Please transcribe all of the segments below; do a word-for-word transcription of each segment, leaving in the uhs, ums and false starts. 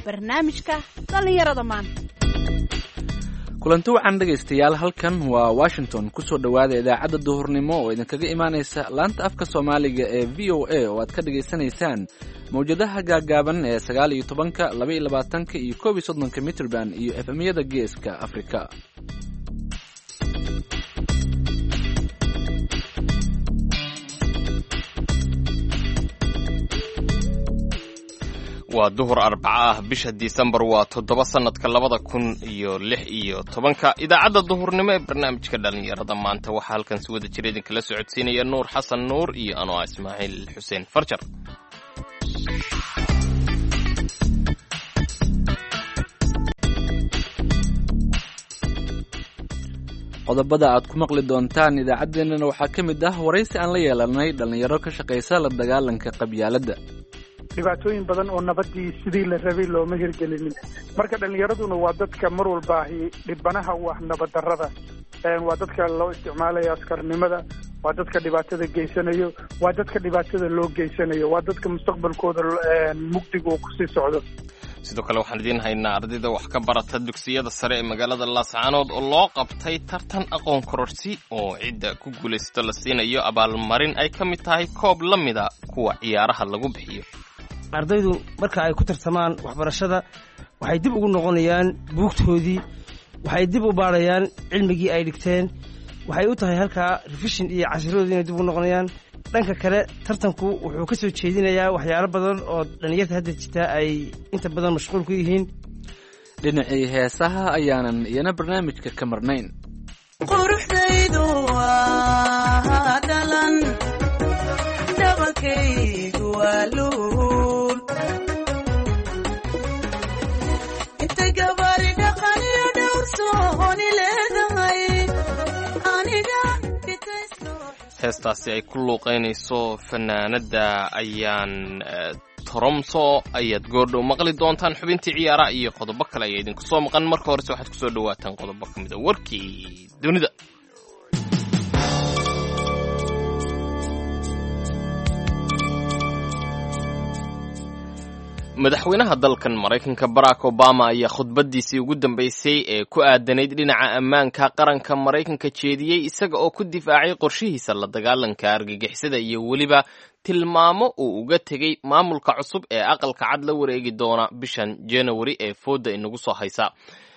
barnaamijka dhallinyarada maanta. kulanti wacan dhegaystayaal, halkan waa Washington. kusoo dhawaada idaacadda duhurnimo oo idinkaga imaanaysa laanta afka Soomaaliga ee V O A oo aad ka dhageysanaysaan mawjadaha gaagaaban ee sagaal iyo tobanka, laba iyo labaatanka iyo koob iyo soddonka mitrban iyo F M-yada geeska Afrika. waa duhur arbaca ah, bisha Disembar waa toddoba sanadka labada kun iyo lix iyo tobanka. idaacadda duhurnimo ee barnaamijka dhalinyarada maanta waxaa halkan si wada jira idinkala socodsiinaya Nuur Xasan Nuur iyo anoo Ismaaciil Xuseen Farjar. qodobada aad ku maqli doontaan idaacaddeenana waxaa ka mid ah waraysi aan la yeelanay dhalinyaro ka shaqaysa la dagaalanka qabyaaladda. dhibaatooyin badan oo nabadii sidii la rabay looma hirgelinin. marka dhallinyaraduna waa dadka mar walbaahi dhibanaha u ah nabaddarrada, waa dadka loo isticmaalaya askarnimada, waa dadka dhibaatada geysanayo, waa dadka dhibaatada loo geysanayo, waa dadka mustaqbalkooda mugdiga uu kusii socdo. sidoo kale waxaan idiin haynaa ardayda wax ka barata dugsiyada sare ee magaalada Laascaanood oo loo qabtay tartan aqoon kororsi oo cidda ku guulaysto la siinayo abaalmarin ay ka mid tahay koob la mida kuwa ciyaaraha lagu bixiyo. ardaydu marka ay ku tartamaan waxbarashada waxay dib ugu noqonayaan buugtoodii, waxay dib u baarayaan cilmigii ay dhigteen, waxay u tahay halkaa revision iyo cashiroodii inay dib ugu noqonayaan. dhanka kale tartanku wuxuu ka soo jeedinayaa waxyaalo badan oo dhalinyarta hadda jirta ay inta badan mashquul ku yihiin. dhinacii heesaha ayaanan iyana barnaamijka ka marnayn. quruxdaydu waa dhalan dhabalkaygu waa luul inta gabari dhaqan iyo dhowr sooni leedahay aniga heestaasi ay ku luuqaynayso fanaanada ayaan Toromso ayaad goordhow maqli doontaan. xubintii ciyaaraha iyo qodobo kale ayaa idinku soo maqan. marka horese waxaad ku soo dhawaataan qodobo ka mid a warkii dunida. madaxweynaha dalkan Maraykanka Barack Obama ayaa khudbadiisii ugu dambeysay ee ku aadanayd dhinaca ammaanka qaranka Maraykanka jeediyey, isaga oo ku difaacay qorshihiisa la dagaalanka argagixisada iyo weliba tilmaamo uu uga tegey maamulka cusub ee aqalka cad la wareegi doona bishan January ee fooda inagu soo haysa.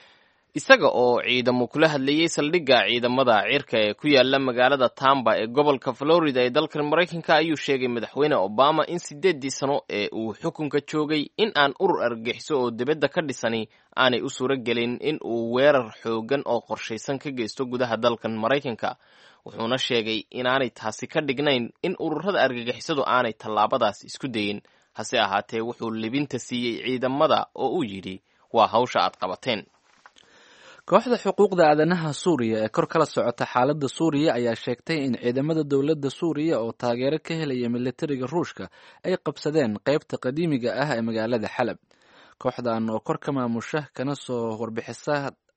isaga oo ciidamo kula hadlayay saldhigga ciidamada cirka ee ku yaala magaalada Tampa ee gobolka Florida ee dalkan Maraykanka ayuu sheegay madaxweyne Obama in sideedii sano ee uu xukunka joogay in aan urur argagixiso oo dibadda ka dhisani aanay u suuro gelin in uu weerar xoogan oo qorshaysan ka geysto gudaha dalkan Maraykanka. wuxuuna sheegay inaanay taasi ka dhignayn in ururada argagixisadu aanay tallaabadaas isku dayin, hase ahaatee wuxuu libinta siiyey ciidamada oo uu yidhi waa hawsha aad qabateen. kooxda xuquuqda aadanaha Suuriya ee kor kala socota xaaladda Suuriya ayaa sheegtay in ciidamada dowladda Suuriya oo taageero ka helaya militariga Ruushka ay qabsadeen qaybta qadiimiga ah ee magaalada Xalab. kooxdan oo kor ka maamusha kana soo warbixisa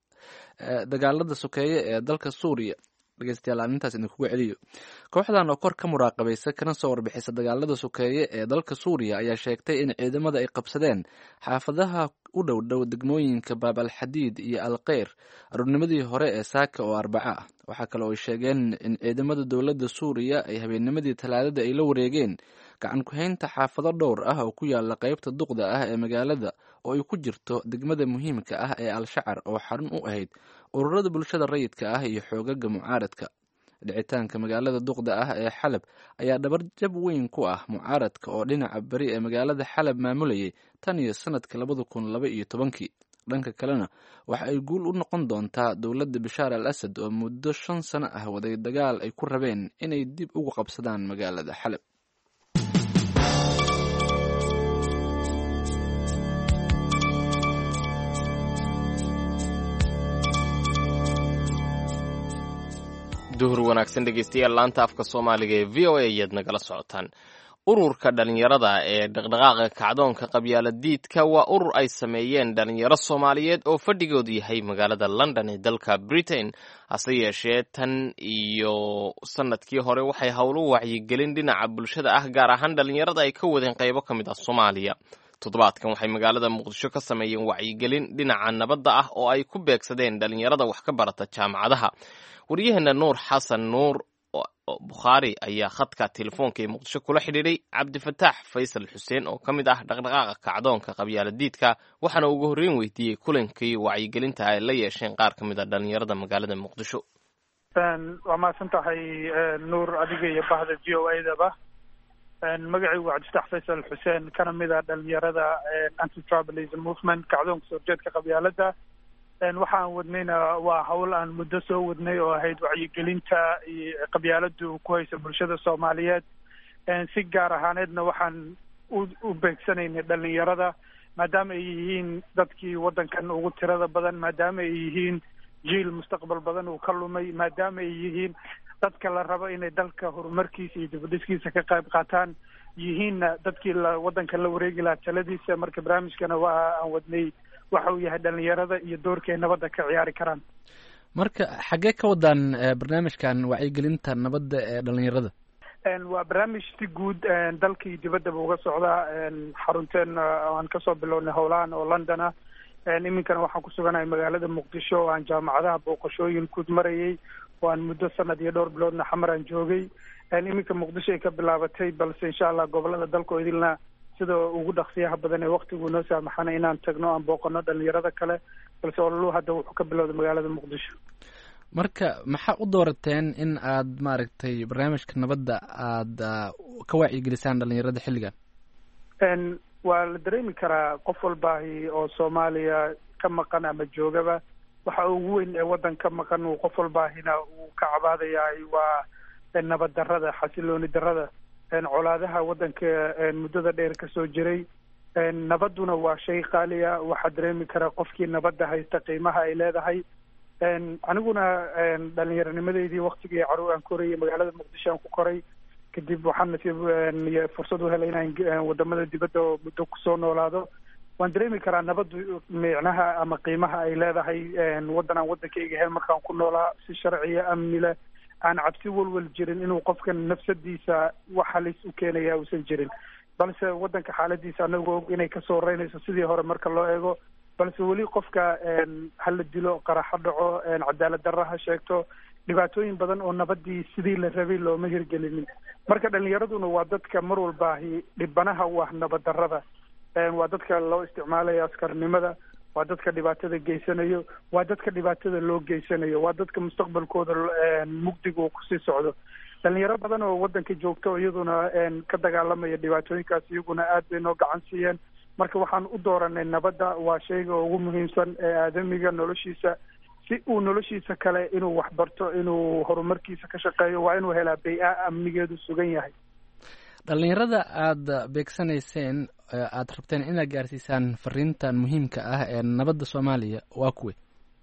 dagaalada sokeeye ee dalka Suuriya dhageystayaal intaas idinkugu celiyo. kooxdan oo kor ka muraaqabaysa kana soo warbixisa dagaalada sokeeye ee dalka Suuriya ayaa sheegtay in ciidamada ay qabsadeen xaafadaha u dhow dhow degmooyinka Baab al-Xadiid iyo Al-Qeyr aroornimadii hore ee Saaka oo Arbaca ah. waxaa kale oo ay sheegeen in ciidamada dowladda Suuriya ay habeennimadii Talaadada ay la wareegeen gacan ku haynta xaafado dhowr ah oo ku yaala qaybta duqda ah ee magaalada oo ay ku jirto degmada muhiimka ah ee Al-Shacar oo xarun u ahayd ururada bulshada rayidka ah iyo xoogaga mucaaradka. dhicitaanka magaalada duqda ah ee Xalab ayaa dhabar jab weyn ku ah mucaaradka oo dhinaca bari ee magaalada Xalab maamulayay tan iyo sanadka labada kun laba iyo tobankii. dhanka kalena waxa ay guul u noqon doontaa dowladda Bashaar al-Asad oo muddo shan sano ah waday dagaal ay ku rabeen inay dib ugu qabsadaan magaalada Xalab. duhur wanaagsan dhegeystayaal, laanta afka Soomaaliga ee V O A ayaad nagala socotaan. ururka dhalinyarada ee dhaqdhaqaaqa kacdoonka qabyaaladiidka waa urur ay sameeyeen dhalinyaro Soomaaliyeed oo fadhigoodu yahay magaalada London ee dalka Britain. hase yeeshee tan iyo sanadkii hore waxay howlo wacyigelin dhinaca bulshada ah gaar ahaan dhalinyarada ay ka wadeen qaybo ka mid ah Soomaaliya. toddobaadkan waxay magaalada muqdisho ka sameeyeen wacyigelin dhinaca nabadda ah oo ay ku beegsadeen dhalinyarada wax ka barata jaamacadaha. waryaheena nuur xasan nuur bukhaari ayaa khadka telefoonka ee muqdisho kula xidhiidhay cabdifataax faysal xuseen oo ka mid ah dhaqdhaqaaqa kacdoonka qabyaaladiidka, waxaana ugu horreyn weydiiyey kulankii wacyigelinta ay la yeesheen qaar ka mid a dhalinyarada magaalada muqdisho. waa mahadsan tahay nuur, adiga iyo bahda v o a daba. magacaygu waa cabdifataax faysal xuseen, kana mid ah dhalinyarada anti tribalism movement, kacdoonka soo horjeedka qabyaalada. waxa aan wadnayna waa hawl aan muddo soo wadnay oo ahayd wacyigelinta iyo qabyaaladu ku haysa bulshada Soomaaliyeed. si gaar ahaaneedna waxaan u beegsanaynay dhalinyarada, maadaama ay yihiin dadkii waddankan ugu tirada badan, maadaama ay yihiin jiil mustaqbal badan uu ka lumay, maadaama ay yihiin dadka la rabo inay dalka horumarkiisa iyo dibadhiskiisa ka qayb qaataan, yihiinna dadkii la waddanka la wareegi lahaa taladiisa. marka barnaamijkana waa aan wadnay waxa uu yahay dhalinyarada iyo doorkay nabadda ka ciyaari karaan. marka xaggee ka wadaan barnaamijkan wacyigelinta nabadda ee dhalinyarada? waa barnaamij si guud dalka iyo dibaddaba uga socda. xarunteena aan kasoo bilownay howlahan oo London ah. iminkana waxaan ku suganahay magaalada muqdisho oo aan jaamacadaha booqashooyin ku marayay, oo aan muddo sanad iyo dhowr biloodna xamar aan joogay. iminka muqdisho ay ka bilaabatay, balse insha allah gobolada dalka oo idilna sida ugu dhaqsiyaha badan ee waqtigu noo saamaxana inaan tagno aan booqano dhalinyarada kale, balse ololu hadda wuxuu ka bilowday magaalada muqdisho. marka maxaa u doorateen in aad maaragtay barnaamijka nabadda aada ka wacyigelisaan dhalinyarada xilligan? waa la dareemi karaa qof walbaahi oo Soomaaliya ka maqan ama joogaba, waxa ugu weyn ee waddan ka maqan uu qof walbaahina uu ka cabaadayahay waa nabad darrada, xasilooni darrada, colaadaha waddanka muddada dheer kasoo jiray. nabadduna waa shay qaaliya, waxaa dareemi karaa qofkii nabadda haysta qiimaha ay leedahay. aniguna dhalinyaronimadeydii waktigii caruur aan korayay magaalada muqdisho aan ku koray, kadib waxaan nasiib fursad u helay inaan wadamada dibadda oo muddo kusoo noolaado. waan dareemi karaa nabaddu micnaha ama qiimaha ay leedahay. waddan aan waddankayga ahayn markaan ku noolaa, si sharciya amni leh, aan cabsi walwal jirin inuu qofkan nafsadiisa wax halis u keenaya uusan jirin, balse waddanka xaaladiisa anagoo og inay kasoo horeynayso sidii hore marka loo eego, balse weli qofka hala dilo, qaraxo dhaco, cadaalad darra ha sheegto, dhibaatooyin badan oo nabadii sidii la rabay looma hirgelinin. marka dhalinyaraduna waa dadka mar walbaahi dhibanaha u ah nabad darrada. waa dadka loo isticmaalayo askarnimada, waa dadka dhibaatada geysanayo, waa dadka dhibaatada loo geysanayo, waa dadka mustaqbalkooda mugdiga uu kusii socdo. dhalinyaro badan oo waddanka joogto iyaduna ka dagaalamaya dhibaatooyinkaas, iyaguna aad bay noo gacan siiyeen. marka waxaan u dooranay nabadda waa shayga ugu muhiimsan ee aadamiga noloshiisa. si uu noloshiisa kale inuu waxbarto, inuu horumarkiisa ka shaqeeyo, waa inuu helaa bay-a amnigeedu sugan yahay. dhalinyarada aada beegsanayseen aada rabteen inaad gaarsiisaan fariintan muhiimka ah ee nabadda Soomaaliya waa kuwe?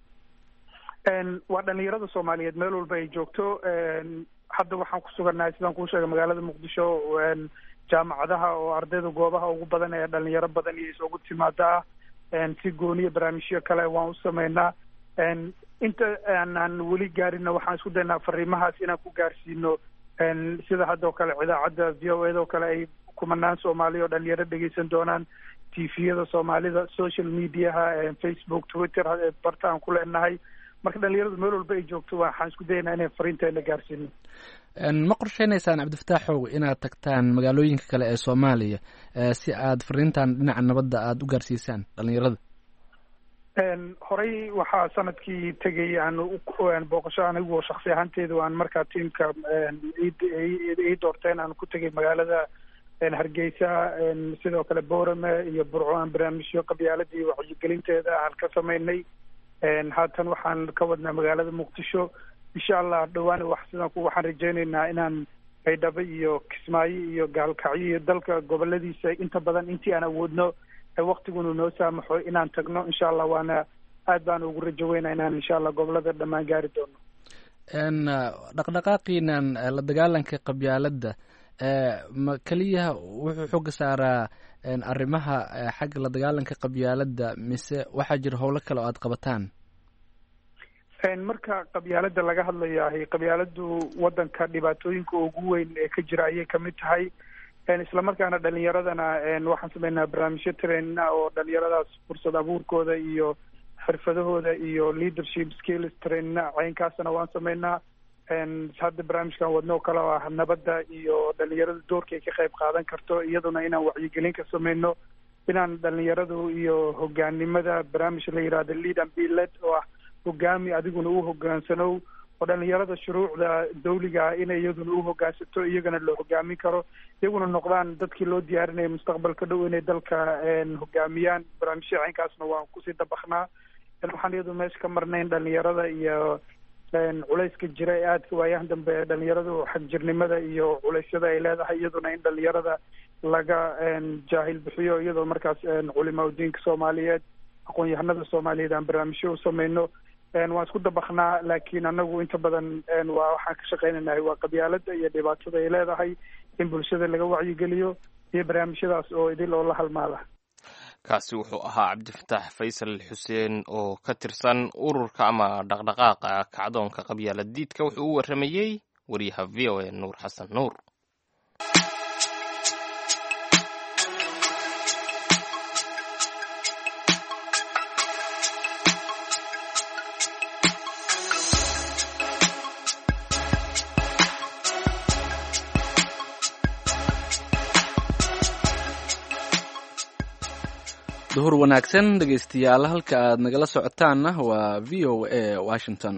waa dhalinyarada Soomaaliyeed meel walba ay joogto. hadda waxaan ku sugannahay sidaan kuu sheegay magaalada muqdisho, jaamacadaha oo ardayda goobaha ugu badan ee dhalinyaro badan iyo isugu timaada ah. si gooniya barnaamijyo kale waan u sameynaa. inta aanan weli gaarinna waxaan isku daynaa fariimahaas inaan ku gaarsiino, sida haddoo kale idaacadda v o a oo kale ay kumanaan Soomaali oo dhalinyaro dhegeysan doonaan, tviyada Soomaalida, social mediaha, Facebook, Twitter, barta aan ku leenahay. marka dhalinyaradu meel walba ay joogto waxaan isku daynaa inay fariinteena gaarsiino. ma qorsheynaysaan cabdifataaxow inaad tagtaan magaalooyinka kale ee Soomaaliya si aad fariintan dhinaca nabadda aada u gaarsiisaan dhalinyarada? horey waxaa sanadkii tegay aan booqasho anigu shaksi ahaanteedu aan markaa tiimka ii doorteen aan ku tegay magaalada Hargeysa, sidoo kale Boorame iyo Burco. aan barnaamijyo qabyaaladii wacyigelinteeda aan ka sameynay. haatan waxaan ka wadnaa magaalada muqdisho. insha allah dhawaan wax sidaan ku waxaan rajaynaynaa inaan Baydhabo iyo Kismaayo iyo Gaalkacyo iyo dalka goboladiisa inta badan intii aan awoodno waqtiguna noo saamaxo inaan tagno. insha allah waana aad baan ugu rajo weynaa inaan insha allah gobolada dhammaan gaari doono. dhaqdhaqaaqiinan la dagaalanka qabyaaladda ma keliya wuxuu xooga saaraa arrimaha xagga la dagaalanka qabyaaladda, mise waxaa jira howlo kale oo aada qabataan? marka qabyaaladda laga hadlayahay, qabyaaladdu waddanka dhibaatooyinka ugu weyn ee ka jira ayay kamid tahay. isla markaana dhalinyaradana waxaan sameynaa barnaamijyo trainina oo dhalinyaradaas fursad abuurkooda iyo xirfadahooda iyo leadership skills trainina caynkaasna waan sameynaa. hadda barnaamijkan wadno kale oo ah nabadda iyo dhalinyarada doorka ay ka qayb qaadan karto, iyaduna inaan wacyigelin ka sameyno, inaan dhalinyaradu iyo hogaanimada barnaamij la yihahdo lead and be led oo ah hogaami adiguna u hogaansanow, oo dhalinyarada shuruucda dawliga ah inay iyaduna u hogaansato, iyagana la hogaamin karo, iyaguna noqdaan dadkii loo diyaarinaya mustaqbalka dhow inay dalka hogaamiyaan. barnaamijya caynkaasna waan kusii dabaknaa. waxaan iyadu meesha ka marnayn dhalinyarada iyo culayska jira ee aadka waayahan dambe dhalinyaradu xagjirnimada iyo culeysyada ay leedahay, iyaduna in dhalinyarada laga jaahil bixiyo, iyadoo markaas culimaa diinka soomaaliyeed, aqoon-yahanada soomaaliyeed aan barnaamijyo u sameyno. waan isku dabaknaa, laakiin anagu inta badan waa waxaan ka shaqeynanahay waa qabyaalada iyo dhibaatada ay leedahay, in bulshada laga wacyigeliyo iyo barnaamijyadaas oo idil oo la halmaada. kaasi wuxuu ahaa cabdifataax faysal xuseen oo ka tirsan ururka ama dhaqdhaqaaqa kacdoonka qabyaalad diidka. wuxuu u waramayey wariyaha v o a nuur xasan nuur. duhur wanaagsan dhegaystayaal, halka aad nagala socotaanna waa v o a Washington.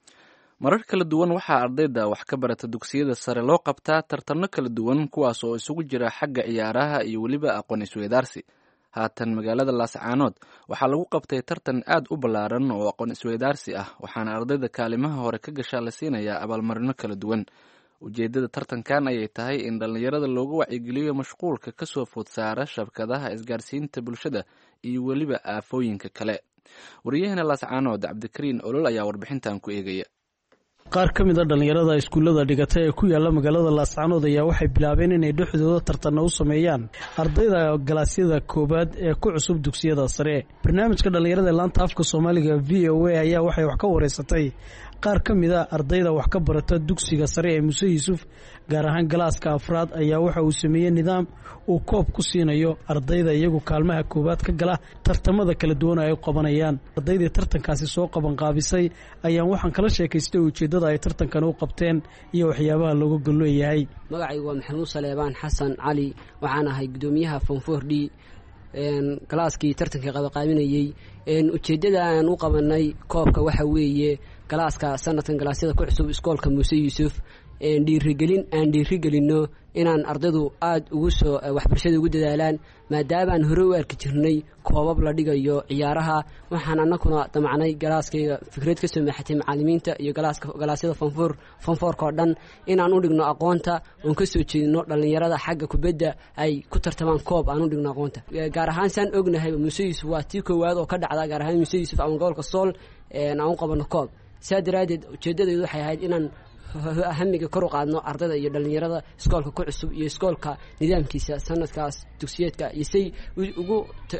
marar kala duwan waxaa ardayda wax ka barata dugsiyada sare loo qabtaa tartanno kala duwan, kuwaas oo isugu jira xagga ciyaaraha iyo weliba aqoon isweydaarsi. haatan magaalada laascaanood waxaa lagu qabtay tartan aad u ballaaran oo aqoon isweydaarsi ah, waxaana ardayda kaalimaha hore ka gashaa la siinayaa abaalmarino kala duwan. ujeedada tartankan ayay tahay in dhallinyarada loogu wacyigeliyo mashquulka kasoo food saara shabkadaha isgaarsiinta bulshada iyo weliba aafooyinka kale. wariyahana laascaanood cabdikariin olol ayaa warbixintan ku eegaya. qaar ka mid a dhallinyarada iskuullada dhigata ee ku yaala magaalada laascaanood ayaa waxay bilaabeen inay dhexdooda tartanna u sameeyaan ardayda galaasyada koowaad ee ku cusub dugsiyada sare. barnaamijka dhallinyarada ee laanta afka soomaaliga v o a ayaa waxay wax ka wareysatay qaar ka mid a ardayda wax ka barata dugsiga sare ee Muuse Yuusuf, gaar ahaan galaaska afraad ayaa waxa uu sameeyey nidaam uu koob ku siinayo ardayda iyagu kaalmaha koowaad ka gala tartamada kala duwan ay qabanayaan. ardaydii tartankaasi soo qaban qaabisay ayaan waxaan kala sheekaystay ujeedada ay tartankan u qabteen iyo waxyaabaha looga gol leeyahay. magacaygu waa Maxamuud Saleebaan Xasan Cali, waxaan ahay gudoomiyaha Form four D een galaaskii tartanka qabanqaabinayay. een ujeedada aan u qabanay koobka waxa weeye galaaska sanadkan galaasyada ku cusub iskoolka Muuse Yuusuf, een dhiirigelin aan dhiirigelino inaan ardaydu aad ugu soo waxbarashada ugu dadaalaan, maadaama aan hore u arki jirnay koobab la dhigayo ciyaaraha. waxaan annaguna damacnay galaaskayga fikrad ka soo maxatay macallimiinta iyo galaaska galaasyada Form four Form four ka dhan inaan u dhigno aqoonta oo ka soo jeedino dhalinyarada xagga kubadda ay ku tartamaan koob aan u dhigno aqoonta. gaar ahaan san ognahay Muuse Yuusuf waa tii koowaad oo ka dhacda gaar ahaan Muuse Yuusuf ama gobolka Sool ee aan u qabano koob. saadaradeed ujeedadaydu waxay ahayd inaan hamiga kor u qaadno ardayda iyo dhalinyarada iskoolka ku cusub iyo iskoolka nidaamkiisa sanadkaas dugsiyeedka iyo say ugu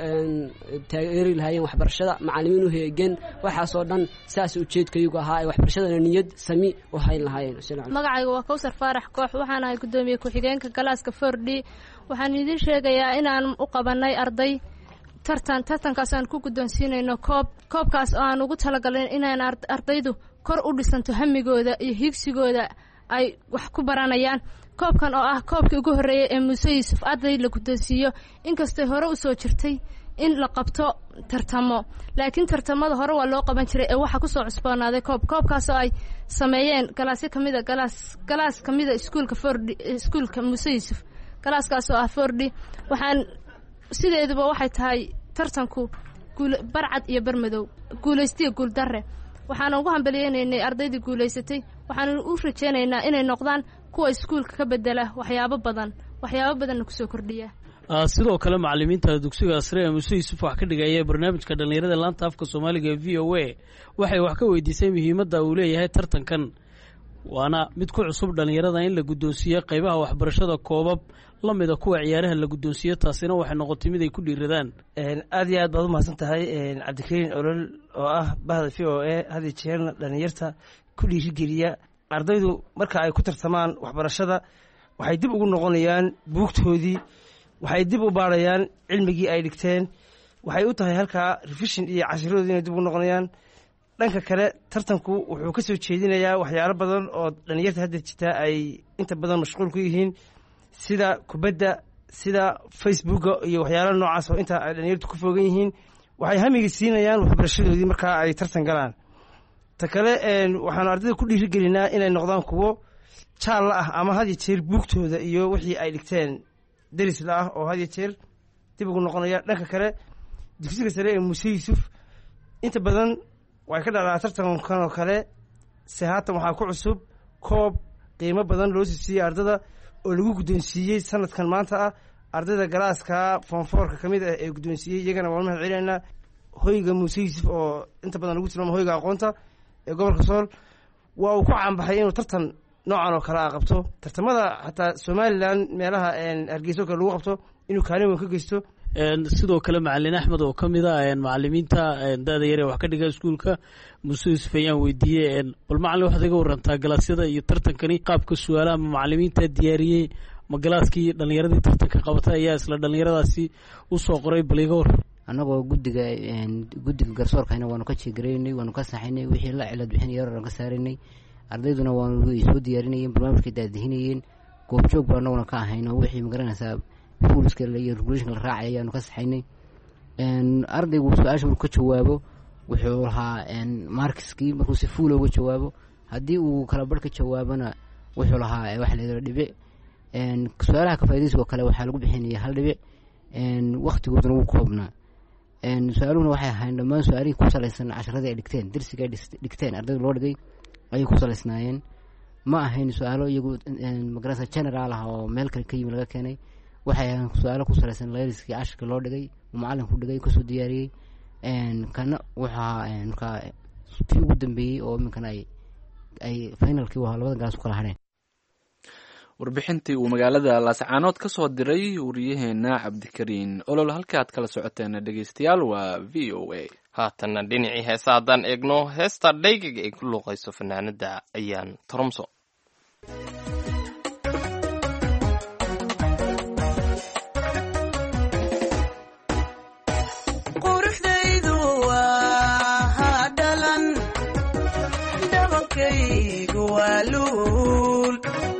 taageeri lahaayeen waxbarashada, macallimiin u heegan, waxaasoo dhan saas ujeedkaygu ahaa ay waxbarashadana niyad sami u hayn lahaayeen. magacaygu waa Kawsar Faarax Koox, waxaan ahay gudoomiye ku-xigeenka galaaska four D. waxaan idin sheegayaa inaan u qabanay arday tartan tartankaas aan ku guddoonsiinayno koob koobkaas oo aan ugu talagalay inaan ardaydu kor u dhisanto hamigooda iyo higsigooda ay wax ku baranayaan. koobkan oo ah koobkii ugu horeeyay ee Muuse Yuusuf arday la guddoonsiiyo, inkastoo hore u soo jirtay in la qabto tartamo, laakiin tartamada hore waa loo qaban jiray ee waxa ku soo cusboonaaday koob koobkaas oo ay sameeyeen galaasyo kamid ah galaas galaas kamid ah iskuulka four D iskuulka Muuse Yuusuf. galaaskaas oo ah four D waxaan sideeduba waxay tahay tartanku guul barcad iyo barmadow, guulaystiyo guul darre. waxaan ugu hambaliyeenaynay ardaydii guulaysatay, waxaan u rajeynaynaa inay noqdaan kuwa iskuulka ka bedela waxyaabo badan waxyaabo badanna kusoo kordhiya. sidoo kale macallimiinta dugsiga sare ee Muuse Yuusuf wax ka dhigaya barnaamijka dhalinyarada laanta afka soomaaliga ee v o a waxay wax ka weydiisay muhiimadda uu leeyahay tartankan, waana mid ku cusub dhalinyarada in la guddoonsiiyo qaybaha waxbarashada koobab la mida kuwa ciyaaraha la guddoonsiiyo. taasina waxay noqotay mid ay ku dhiiradaan. aad iyo aad baad u mahadsan tahay cabdikariin olol oo ah bahda v o a had iyo jeerna dhalinyarta ku dhiirigeliya ardaydu marka ay ku tartamaan waxbarashada. waxay dib ugu noqonayaan buugtoodii, waxay dib u baarayaan cilmigii ay dhigteen, waxay u tahay halkaa revision iyo cashiroodii inay dib ugu noqonayaan. dhanka kale tartanku wuxuu ka soo jeedinayaa waxyaalo badan oo dhalinyarta hadda jirta ay inta badan mashquul ku yihiin, sida kubadda, sida facebooka iyo waxyaalo noocaas oo inta ay dhalinyartu ku fogan yihiin. waxay hamiga siinayaan waxbarashadoodii markaa ay tartan galaan. ta kale waxaanu ardayda ku dhiirigelinaa inay noqdaan kuwo jaalla ah ama had iyo jeer buugtooda iyo wixii ay dhigteen derisla ah oo had iyo jeer dib ugu noqonaya. dhanka kale dugsiga sare ee muuse yuusuf inta badan waxay ka dhacdaa tartankan oo kale, se haatan waxaa ku cusub koob qiimo badan loo siiyey ardada oo lagu guddoonsiiyey sanadkan maanta ah ardayda galaaska foonfoorka ka mid ah ee guddoonsiiyey. iyagana waan mahad celinaynaa hoyga muuse yuusuf oo inta badan lagu tilmaamo hoyga aqoonta ee gobolka sool. waa uu ku caanbaxay inuu tartan noocan oo kale a qabto. tartamada xataa somalilan meelaha hargeyso kale lagu qabto inuu kaalin weyn ka geysto. sidoo kale macalin axmed oo ka mid a macalimiinta da-da yar ee wax ka dhiga iskuulka muuse yuusuf ayaan weydiiyey, bal macalin waxaad iga warantaa galaasyada iyo tartankani qaabka su-aalaha ma macalimiinta diyaariyey ma galaaskii dhalinyaradii tartanka qabatay ayaa isla dhalinyaradaasi usoo qoray, bal iga waran. annagoo guddiga guddiga garsoorkana waanu ka jeegaraynay, waanu ka saxaynay, wixii la cilad bixin yar aan ka saaraynay. ardayduna waanu soo diyaarinayeen, barnaamijkay daadihinayeen, goobjoog baa annaguna ka ahayn oo wixii magaranaysaa ruleska iyo regulationka la raacay ayaanu ka saxaynay. ardaygu su-aasha markuu ka jawaabo wuxuu lahaa markiskii markuu si fuula uga jawaabo, haddii uu kala barh ka jawaabona wuxuu lahaa waxa la yidhahdo dhibic. su-aalaha ka faa'idaysiga oo kale waxaa lagu bixinaya hal dhibic, waktigooduna wuu koobnaa. su-aaluhuna waxay ahayn dhammaan su-aalihii ku salaysan casharadii ay dhigteen, darsiga ay dhigteen ardayda loo dhigay ayay ku salaysnaayeen. ma ahayn su-aalo iyagu magarasa general ah oo meel kale ka yimi laga keenay. waxay ahayn su-aalo ku salaysan layliskii cashirka loo dhigay, macalinku dhigay, kasoo diyaariyey. kana wuxuu ahaa markaa kii ugu dambeeyey oo iminkana ay ay finalkii u ahaa labada galaas ku kala hadheen. warbixintii uu magaalada laascaanood ka soo diray wariyaheena cabdikariin olol. halka aad kala socoteen dhegeystayaal waa v o a. haatanna dhinacii heesa haddaan eegno heesta dhaygaga ay ku luuqayso fanaanada ayaan toromso. quruxdaydu waa dhalan, dhabankaygu waa luul,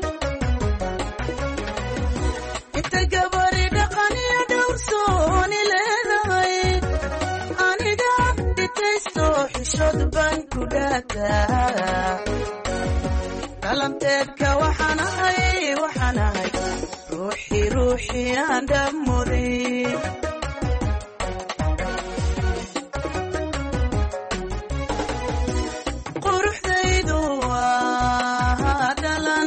inta gabari dhaqan iyo dhowrsooni leedahay, aniga dhitaysto xishood baan ku dhaataa. dhalanteedka waxaan ahay waxaan ahay ruuxii ruuxii aan dhammuday. quruxdaydu waa dhalan,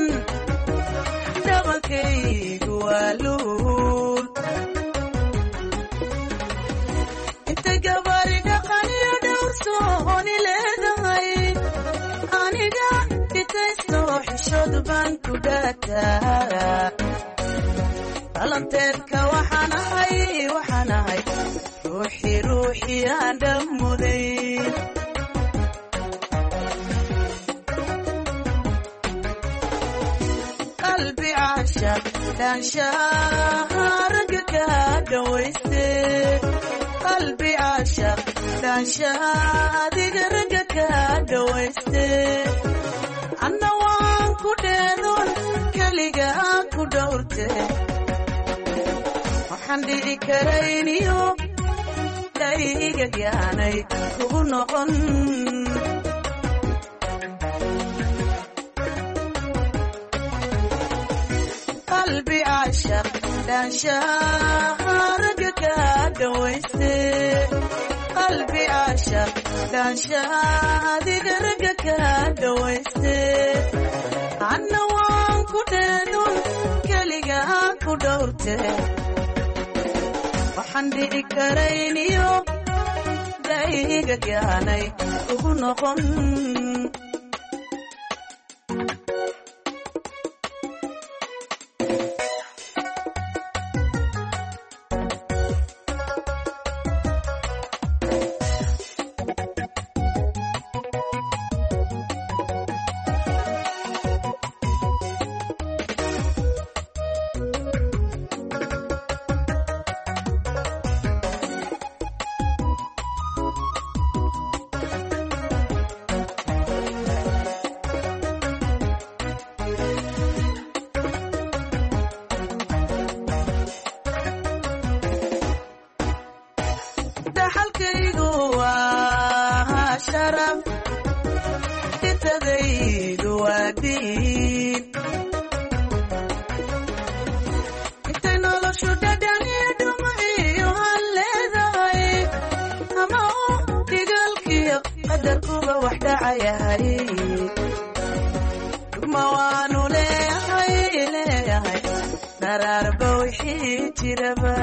dhabankaygu waa luul, inta gabari dhaqan iyo dhowrsooni leedahay, aniga dhitaysto xishood baan ku dhaataa. dhalanteedka waxaan ahay waxaan ahay ruuxii ruuxii aan dhammuday. qalbi caashaq dhaanshaha ragga ka dhawayste, qalbi caashaq dhaanshaha adiga ragga ka dhawayste. anna waan ku dheedoon keliga ku dhowrte, waxaan dhici karayniyo dhaygag yaanay kugu noqon. qalbi caashaq dhaanshaha ragga ka dhawayste, qalbi caashaq dhaanshaha adiga ragga ka dhawayste. anna waan ku dheedoon keliga ku dhowrte, waxaan dhici karayniyo dhaygag yaanay kugu noqon. waadiin intay noloshu dhadhaniyo dhumaciyo han leedahay ama u dhigaalkiyo qadarkuba wax dhacayahay dhugma waanu leeyahay leeyahay dharaarba wixii jiraba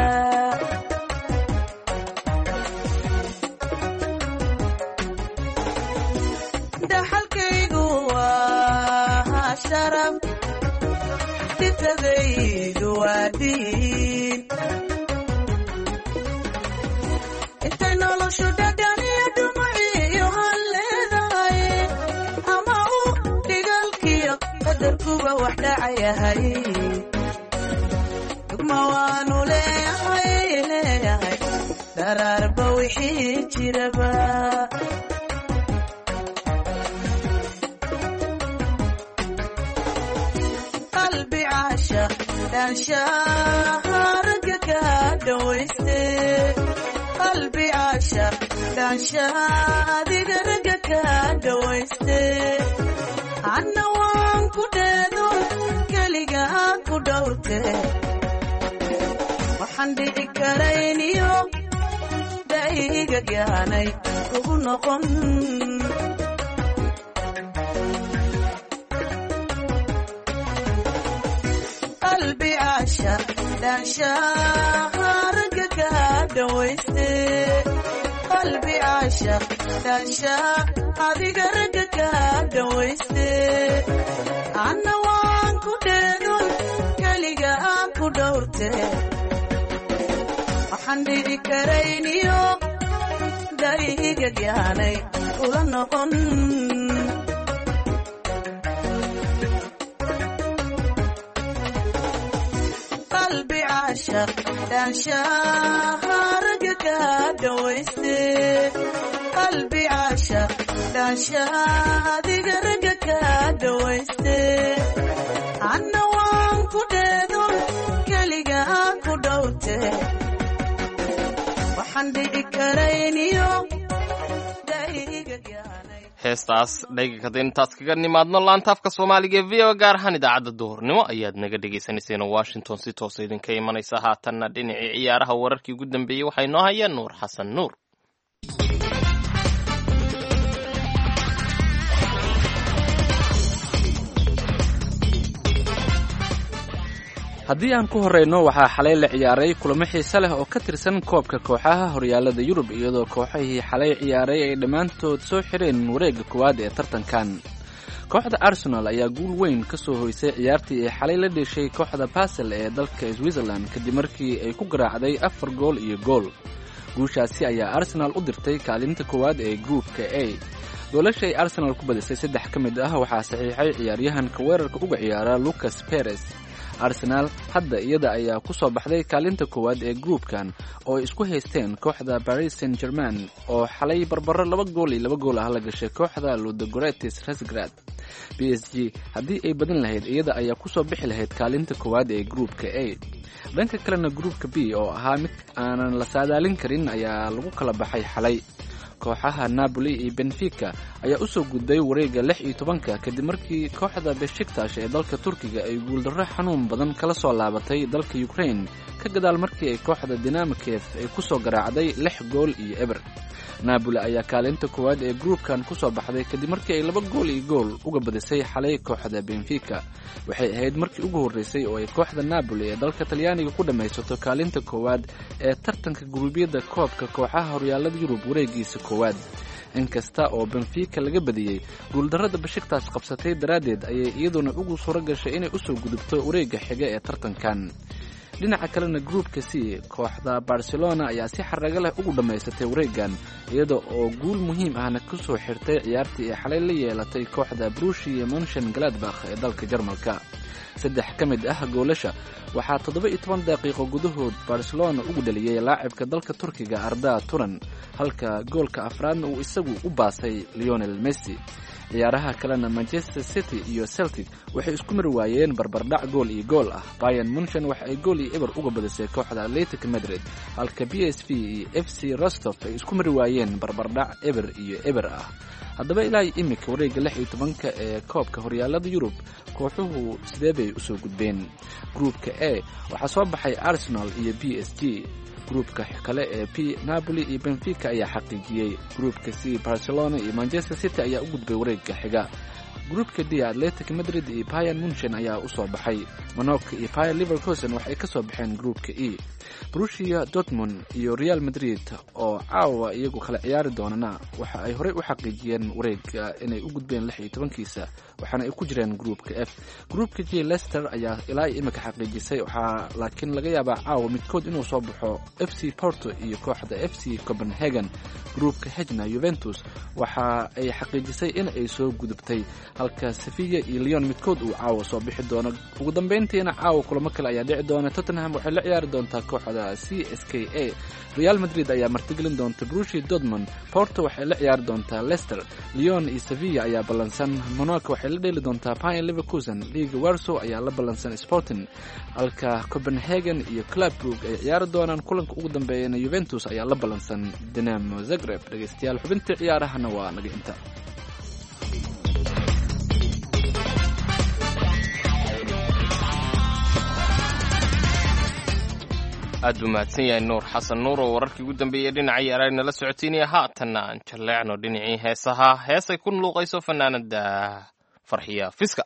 dhaxalkaygu waa sharaf dhintadaydu waa diin intay noloshu dhadhaniyo dhumaciyo han leedahay ama u dhigaalkiyo qadarkuba wax dhacayahay dhugma waanu leeyahay leeyahay dharaarba wixii jiraba qalbi caashaq dhaanshaharagga ka dhawayste qalbi caashaq dhaanshaha adiga ragga ka dhawayste anna waan ku dheedo keliga ku dhowrte waxaan dhici karayniyo daiga gaanay ugu noqon qalbi caashaq dhaanshaharagga ka dhawayste qalbi caashaq dhaanshaha adiga ragga ka dhawayste anna waan ku dheedon keliga ku dhowrte waxaan dhici karayniyo daiga gaanay ula noqon qalbi caashaq dhaanshaharagga ka dhawayste qalbi caashaq dhaanshaha adiga ragga ka dhawayste anna waan ku dheedon keliga ku dhowrte waxaan dhici karayniyo daiga gaanay heestaas dhayga kada intaas kaga nimaadno laantaafka soomaaliga ee v o gaar ahaan idaacadda duhurnimo ayaad naga dhegaysanayseena washington si toosa idinka imanaysa haatanna dhinacii ciyaaraha wararkii ugu dambeeyey waxay noo hayaan nuur xasan nuur haddii aan ku horreyno waxaa xalay la ciyaaray kulamo xiise leh oo ka tirsan koobka kooxaha horyaalada yurub iyadoo kooxahii xalay ciyaaray ay dhammaantood soo xireen wareegga koowaad ee tartankan kooxda arsenal ayaa guul weyn ka soo hoysay ciyaartii ay xalay la dheshay kooxda basel ee dalka switzerland kadib markii ay ku garaacday afar gool iyo gool guushaasi ayaa arsenal u dirtay kaalinta koowaad ee gruupka a goolashay arsenal ku badisay saddex ka mid ah waxaa saxiixay ciyaaryahanka weerarka uga ciyaara lucas perez arsenal hadda iyada ayaa ku soo baxday kaalinta koowaad ee gruupkan oo ay isku haysteen kooxda paris saint germain oo xalay barbaro laba gool iyo laba gool ah la gashay kooxda ludogoretis rasgrad b s g haddii ay badan lahayd iyada ayaa kusoo bixi lahayd kaalinta koowaad ee gruupka a dhanka kalena gruupka b oo ahaa mid aanan la saadaalin karin ayaa lagu kala baxay xalay kooxaha napoli iyo benfica ayaa u soo gudbay wareegga lix iyo tobanka kadib markii kooxda beshiktash ee dalka turkiga ay guuldarro xanuun badan kala soo laabatay dalka ukraine ka gadaal markii ay kooxda dinamo kiev ay ku soo garaacday lix gool iyo eber napoli ayaa kaalinta koowaad ee gruupkan ku soo baxday kadib markii ay laba gool iyo gool uga badisay xalay kooxda benfica waxay ahayd markii ugu horreysay oo ay kooxda napoli ee dalka talyaaniga ku dhammaysato kaalinta koowaad ee tartanka guruubyada koobka kooxaha horyaalada yurub wareegiisa koowaad inkasta oo benfica laga badiyey guuldarrada bashiktaas qabsatay daraaddeed ayay iyaduna ugu suuro gashay inay usoo gudubto wareegga xiga ee tartankan dhinaca kalena gruupka c kooxda barcelona ayaa si xaraga leh ugu dhammaysatay wareegan iyada oo guul muhiim ahna ku soo xirtay ciyaartii ay xalay la yeelatay kooxda brushia monchen galadbakh ee dalka jarmalka saddex ka mid ah goolasha waxaa toddoba iyo toban daqiiqo gudahood barcelona ugu dhaliyey laacibka dalka turkiga arda turan halka goolka afraadna uu isagu u baasay leonel messi ciyaaraha kalena manchester city iyo celtic waxay isku mari waayeen barbardhac gool iyo gool ah bayern munchen waxa ay gool iyo eber uga badisay kooxda atletic madrid halka b s v iyo f c rostov ay isku mari waayeen barbardhac eber iyo eber ah haddaba ilaa imika wareegga lix iyo tobanka ee koobka horyaalada yurub kooxuhu sidee bay usoo gudbeen. gruupka a waxaa soo baxay arsenal iyo b s g. gruupka kale ee p napoli iyo benfica ayaa xaqiijiyey. gruupka c barcelona iyo manchester city ayaa u gudbay wareegga xiga. gruupka d atletic madrid iyo bayern munchen ayaa usoo baxay. monaco iyo bayer leverkusen waxay ka soo baxeen gruupka e. borussia dortmund iyo real madrid oo caawa iyagu kala ciyaari doonana waxa ay horey u xaqiijiyeen wareegga inay u gudbeen lix iyo tobankiisa waxaana ay ku jireen gruupka f. gruupka g leicester ayaa ilaa imika xaqiijisay waxaa laakiin laga yaabaa caawa midkood inuu soo baxo f c porto iyo kooxda f c copenhagen. gruupka hna juventus waxa ay xaqiijisay in ay soo gudubtay halka sevilla iyo leon midkood uu caawa soo bixi doono. ugu dambeyntiina caawa kulamo kale ayaa dhici doona. tottenham waxay la ciyaari doontaa kooxda c s k a. real madrid ayaa martigelin doonta borussia dortmund. porto waxay la ciyaari doontaa leicester. leon iyo sevilla ayaa ballansan. monaco waxay la dheeli doontaa bayer leverkusen. liga warsow ayaa la ballansan sporting halka copenhagen iyo club brugge ay ciyaari doonaan. kulanka ugu dambeeyana juventus ayaa la ballansan dinamo zagreb. dhegeystayaal xubintii ciyaarahana waa naga inta. aad buu mahadsan yahay nuur xasan nuur oo wararkii ugu dambeeyey dhinaca ciyaaraha nala socotiinaya. haatanna aan jalleecno dhinacii heesaha heesay ku luuqayso fanaanada farxiya fiska.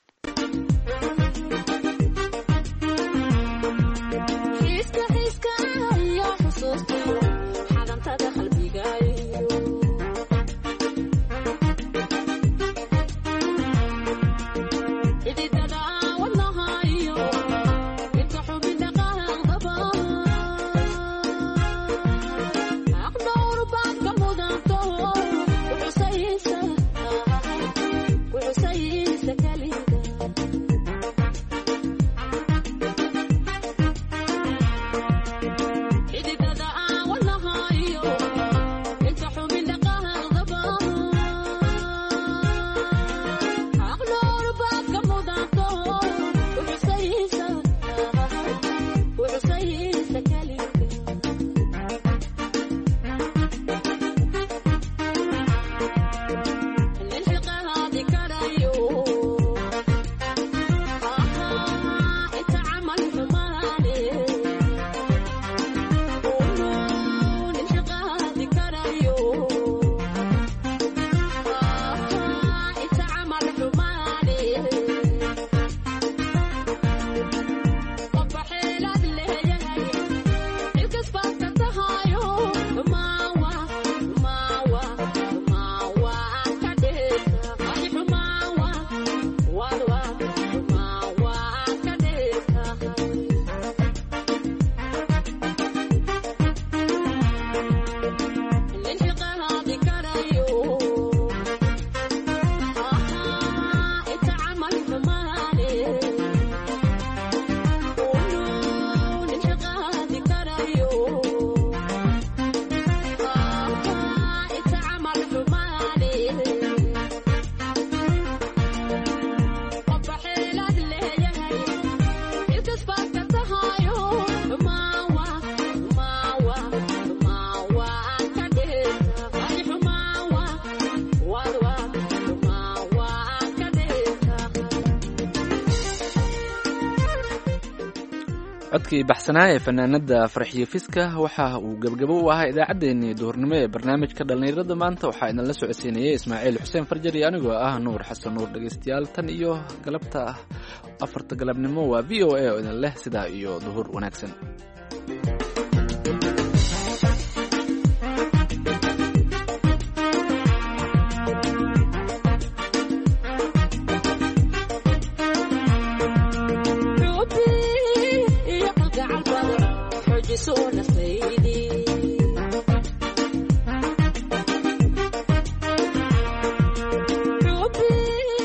codkii baxsanaa ee fanaanada farxiyo fiska waxa uu gabgabo u ahaa idaacaddeenii duhurnimo ee barnaamijka dhallinyarada maanta. waxaa idinla socodsiinayay ismaaciil xuseen farjar iyo anigoo ah nuur xasan nuur. dhegeystayaal tan iyo galabta afarta galabnimo waa v o a oo idin leh sidaa iyo duhur wanaagsan.